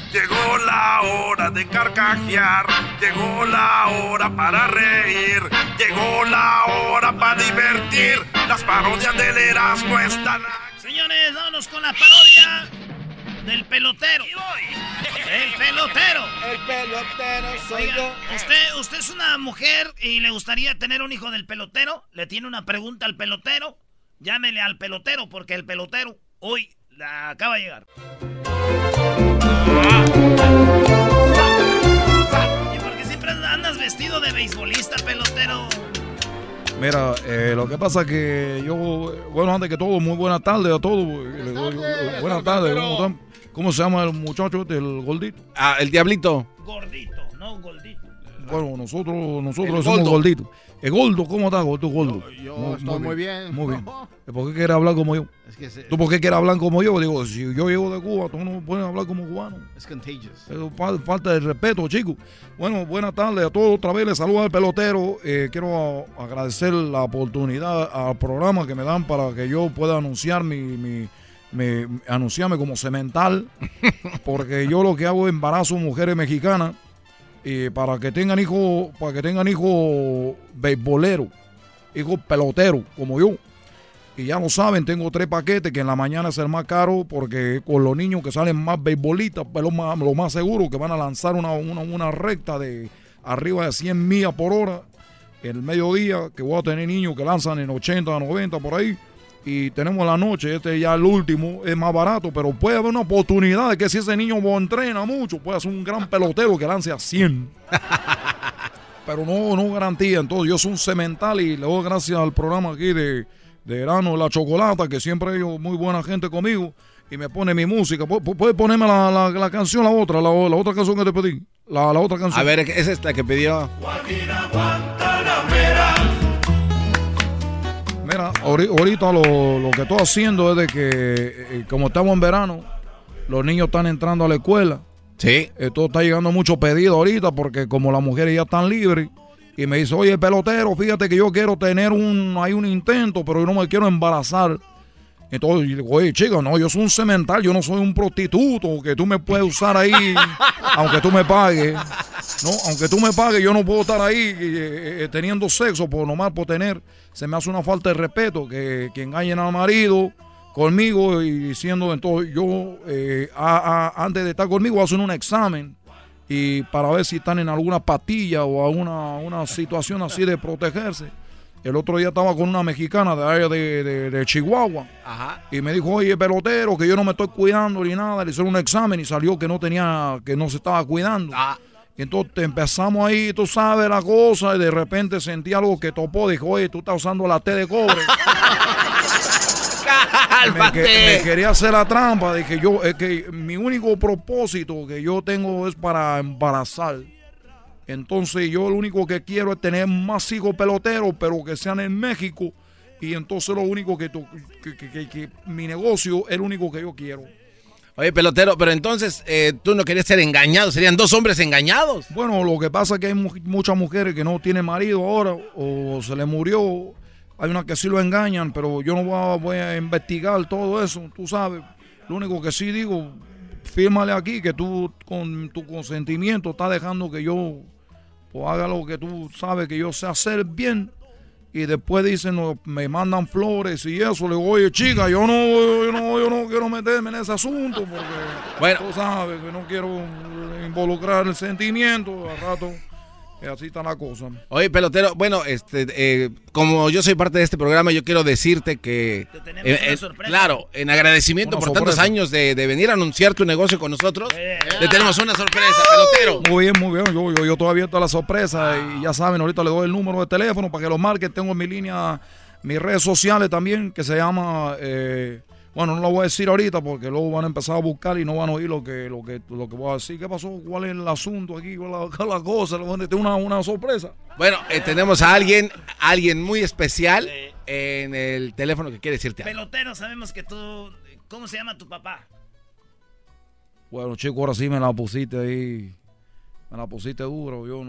Llegó la hora de carcajear, llegó la hora para reír, llegó la hora para divertir. Las parodias del Erasmo están aquí. Señores, vámonos con la parodia del pelotero. El pelotero. El pelotero soy Oiga, yo. usted es una mujer y le gustaría tener un hijo del pelotero. ¿Le tiene una pregunta al pelotero? Llámele al pelotero porque el pelotero hoy acaba de llegar. ¿Y por qué siempre andas vestido de beisbolista, pelotero? Mira, lo que pasa es que yo, bueno, antes que todo, muy buena tarde a todos. Buenas tardes. ¿Cómo se llama el muchacho del gordito? Ah, el Diablito. Gordito, no gordito. Bueno, nosotros somos gorditos. El gordo, ¿cómo estás, gordo? Yo estoy muy bien. Muy bien. ¿Por qué quieres hablar como yo? Es que ¿Tú por qué quieres hablar como yo? Digo, si yo llego de Cuba, tú no puedes hablar como cubano. es contagious. Eso falta de respeto, chicos. Bueno, buenas tardes a todos. Otra vez les saludo al pelotero. Quiero agradecer la oportunidad al programa que me dan para que yo pueda anunciar anunciarme como cemental, porque yo lo que hago es embarazo mujeres mexicanas para que tengan hijos beisboleros, hijos peloteros como yo. Y ya lo saben, tengo 3 paquetes que en la mañana es el más caro porque con los niños que salen más beisbolistas, pues lo más seguro que van a lanzar una recta de arriba de 100 millas por hora en el mediodía, que voy a tener niños que lanzan en 80, 90 por ahí. Y tenemos la noche, ya el último, es más barato, pero puede haber una oportunidad de que si ese niño entrena mucho, puede ser un gran pelotero que lance a 100. Pero no garantía. Entonces yo soy un cemental y le doy gracias al programa aquí de Erasmo La Chocolata, que siempre ellos muy buena gente conmigo y me pone mi música. ¿Puedes ponerme la canción, la otra canción que te pedí? La otra canción. A ver, es esta que pidió. Mira, ahorita lo que estoy haciendo es de que, como estamos en verano, los niños están entrando a la escuela. Sí. Esto está llegando mucho pedido ahorita porque como las mujeres ya están libres. Y me dice, oye, pelotero, fíjate que yo quiero tener un intento, pero yo no me quiero embarazar. Entonces, yo digo, oye, chica, no, yo soy un cemental, yo no soy un prostituto, que tú me puedes usar ahí, aunque tú me pagues. No, aunque tú me pagues, yo no puedo estar ahí teniendo sexo, nomás por tener. Se me hace una falta de respeto que engañen al marido conmigo y diciendo, entonces yo, antes de estar conmigo, hacen un examen y para ver si están en alguna patilla o una situación así de protegerse. El otro día estaba con una mexicana de allá de Chihuahua. Ajá. Y me dijo, oye, pelotero, que yo no me estoy cuidando ni nada. Le hicieron un examen y salió que no se estaba cuidando. Y entonces empezamos ahí, tú sabes la cosa, y de repente sentí algo que topó. Dijo, oye, tú estás usando la T de cobre. Me quería hacer la trampa. Dije yo, es que mi único propósito que yo tengo es para embarazar. Entonces yo lo único que quiero es tener más hijos peloteros, pero que sean en México. Y entonces lo único que mi negocio es lo único que yo quiero. Oye, pelotero, pero entonces tú no querías ser engañado, serían 2 hombres engañados. Bueno, lo que pasa es que hay muchas mujeres que no tienen marido ahora o se les murió. Hay unas que sí lo engañan, pero yo no voy a investigar todo eso, tú sabes. Lo único que sí digo, fírmale aquí que tú con tu consentimiento estás dejando que yo haga lo que tú sabes que yo sé hacer bien. Y después dicen, no, me mandan flores y eso. Le digo, oye, chica, yo no quiero meterme en ese asunto porque bueno, tú sabes que no quiero involucrar el sentimiento. Al rato, así está la cosa. Oye, pelotero, bueno, como yo soy parte de este programa, yo quiero decirte que, Te tenemos una sorpresa. Claro, en agradecimiento por tantos años de venir a anunciar tu negocio con nosotros, le tenemos una sorpresa, pelotero. Muy bien, yo todavía estoy a la sorpresa y ya saben, ahorita le doy el número de teléfono para que lo marquen. Tengo en mi línea, mis redes sociales también, que se llama... bueno, no lo voy a decir ahorita porque luego van a empezar a buscar y no van a oír lo que voy a decir. ¿Qué pasó? ¿Cuál es el asunto aquí? ¿Cuál es la cosa? Tengo una sorpresa. Bueno, tenemos a alguien muy especial en el teléfono que quiere decirte algo. Pelotero, sabemos que tú... ¿Cómo se llama tu papá? Bueno, chico, ahora sí me la pusiste ahí. Me la pusiste duro. Yo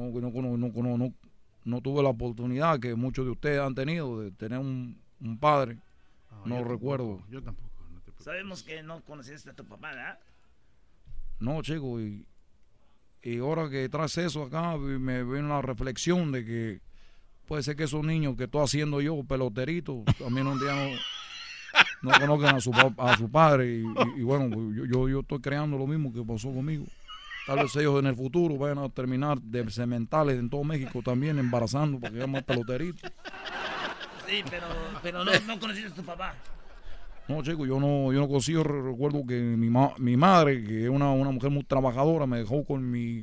no tuve la oportunidad que muchos de ustedes han tenido de tener un padre. No recuerdo. Yo tampoco. Sabemos que no conociste a tu papá, ¿verdad? No, chico, y ahora que traes eso acá, me viene la reflexión de que puede ser que esos niños que estoy haciendo yo, peloteritos, también un día no conozcan a su padre. Y bueno, yo estoy creando lo mismo que pasó conmigo. Tal vez ellos en el futuro vayan a terminar de cementales en todo México también embarazando porque llaman peloteritos. Sí, pero no conociste a tu papá. No, chico, yo no consigo. Recuerdo que mi madre, que es una mujer muy trabajadora, me dejó con mi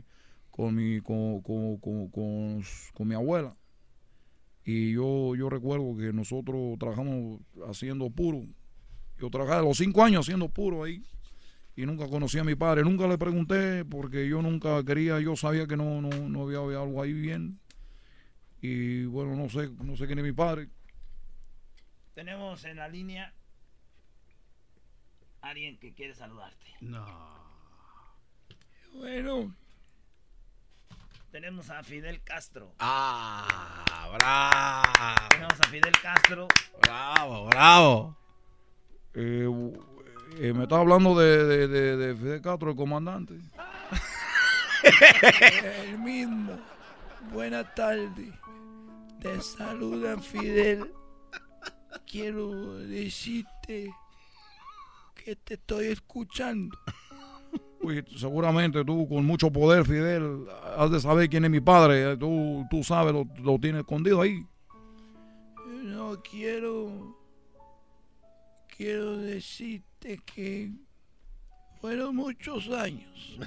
abuela. Y yo recuerdo que nosotros trabajamos haciendo puro. Yo trabajaba a los 5 años haciendo puro ahí. Y nunca conocí a mi padre. Nunca le pregunté porque yo nunca quería. Yo sabía que no había algo ahí bien. Y bueno, no sé quién es mi padre. Tenemos en la línea alguien que quiere saludarte. No. Bueno. Tenemos a Fidel Castro. Bravo. Tenemos a Fidel Castro. Bravo. Me estaba hablando de Fidel Castro, el comandante. El mismo. Buenas tardes. Te saludan, Fidel. Quiero decirte que te estoy escuchando. Uy, seguramente tú con mucho poder, Fidel, has de saber quién es mi padre. Tú sabes, lo tienes escondido ahí. No quiero decirte que fueron muchos años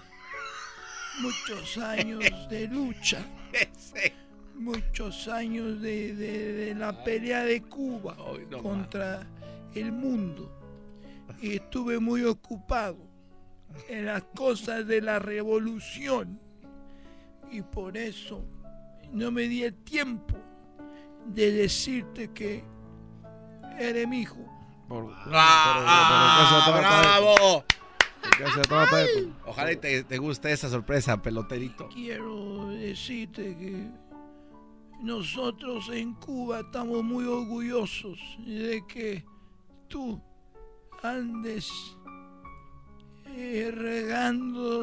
de lucha, muchos años de la pelea de Cuba contra el mundo, y estuve muy ocupado en las cosas de la revolución, y por eso no me di el tiempo de decirte que eres mi hijo. ¡Bravo! ¿De qué se trata esto? Ojalá y te guste esa sorpresa, peloterito. Quiero decirte que nosotros en Cuba estamos muy orgullosos de que tú andes regando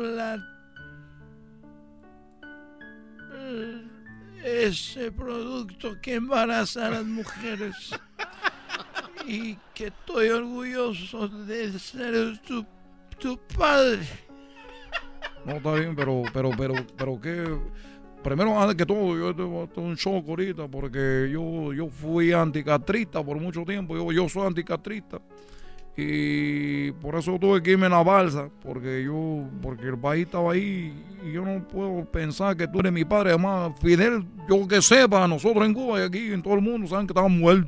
ese producto que embaraza a las mujeres, y que estoy orgulloso de ser tu padre. No, está bien, pero que primero, antes que todo, yo tengo un shock ahorita porque yo fui anticastrista por mucho tiempo. Yo soy anticastrista y por eso tuve que irme en la balsa, porque el país estaba ahí y yo no puedo pensar que tú eres mi padre. Además, Fidel, yo que sepa, nosotros en Cuba y aquí en todo el mundo saben que estaban muertos.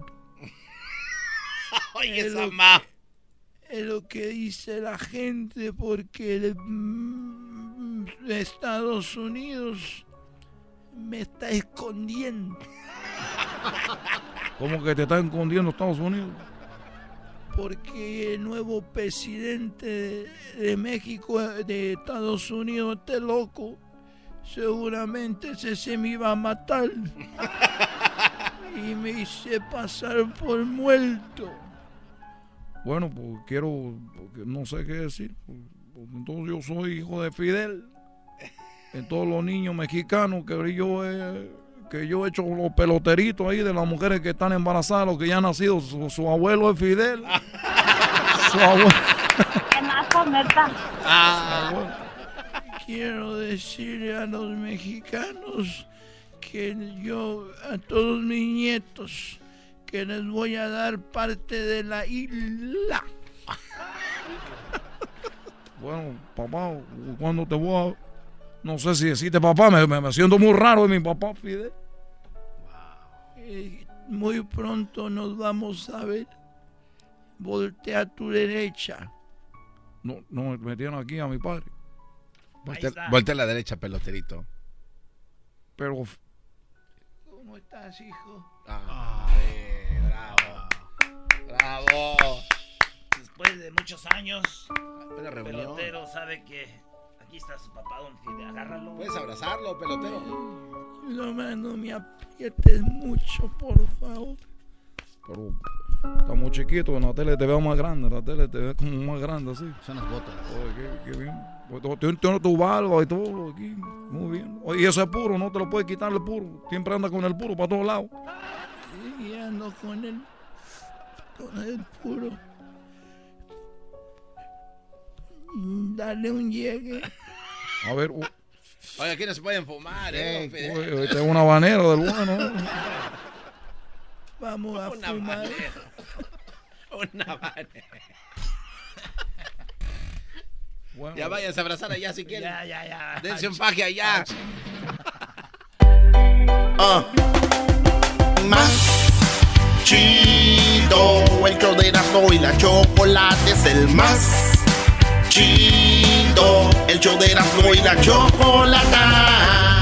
Oye, esa ma. Es lo que dice la gente, porque Estados Unidos me está escondiendo. ¿Cómo que te está escondiendo Estados Unidos? Porque el nuevo presidente de México, de Estados Unidos, este loco, seguramente se me iba a matar. Y me hice pasar por muerto. Bueno, pues porque no sé qué decir. Porque entonces yo soy hijo de Fidel. De todos los niños mexicanos que yo he hecho los peloteritos ahí de las mujeres que están embarazadas, los que ya han nacido. Su abuelo es Fidel. Su abuelo. Quiero decirle a los mexicanos que yo, a todos mis nietos, que les voy a dar parte de la isla. Bueno, papá, cuando te voy a... No sé si decirte papá, me siento muy raro de mi papá Fidel. Muy pronto nos vamos a ver. Voltea a tu derecha. No, me tienen aquí a mi padre. Voltea a la derecha, peloterito. Pero... ¿Cómo estás, hijo? Bravo. Después de muchos años, Una el reunión. pelotero sabe que aquí está su papá, don Fidel. Agárralo. Puedes abrazarlo, pelotero. No me aprietes mucho, por favor. Pero Estamos chiquitos, en la tele te veo más grande, la tele te ve como más grande así. Son las botas. Oye, qué bien. Tiene tu barba y todo aquí, muy bien. Oye, y ese es puro, no te lo puedes quitar el puro. Siempre anda con el puro para todos lados. Sí, ando con el puro. Dale un llegue. A ver, Oye, aquí no se pueden fumar, oye, este es un habanero del bueno. Vamos a fumar. Un habanero. Bueno, Ya váyanse a abrazar allá si quieren. Ya. Dense un faje allá. Más chido, el show de Erasmo y la Chocolate es el más chido, el show de Erasmo y la Chocolate.